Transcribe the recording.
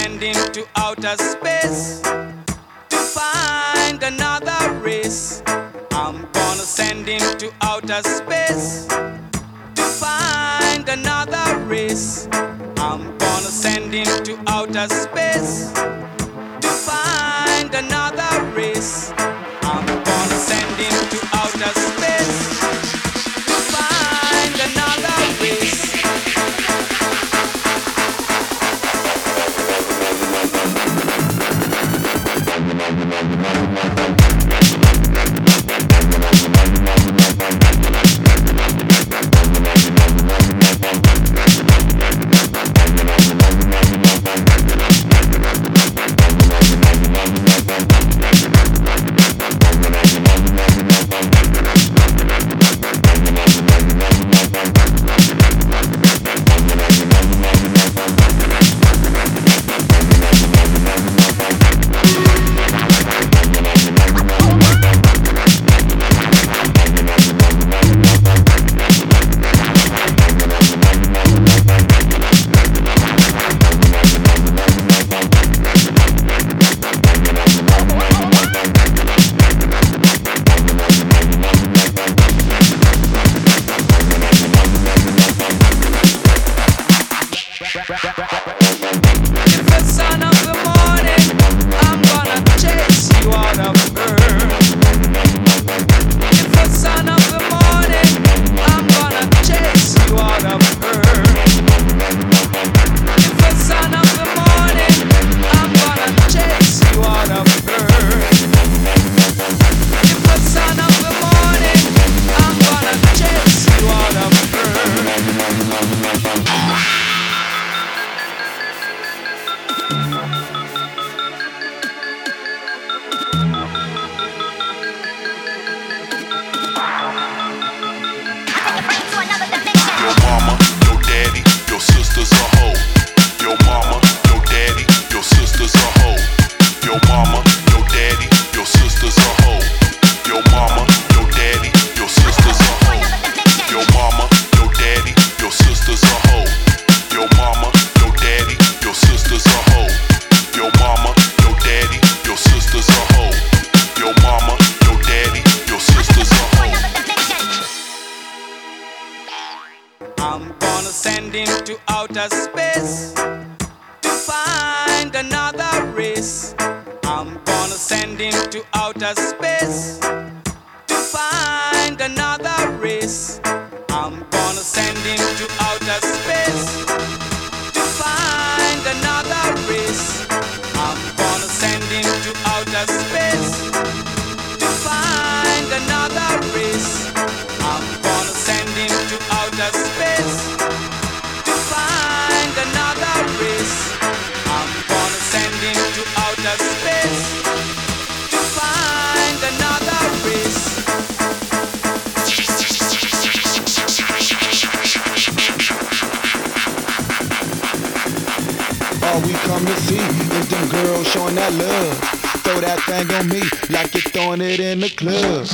send him to outer space to find another race. I'm gonna send him to outer space to find another race. I'm gonna send him to outer space to find another race. I'm gonna send him to outer space to find another race. I'm gonna send him to outer space to find another race. I'm gonna send him to outer space to find another race. I'm gonna send him to outer space to find another race. I'm gonna send him to outer space to find another race. I'm gonna send him to outer space to find another race. I'm gonna send him to outer space to find another race. All we come to see is them girls showing that love. Throw that thing on me like you're throwing it in the club.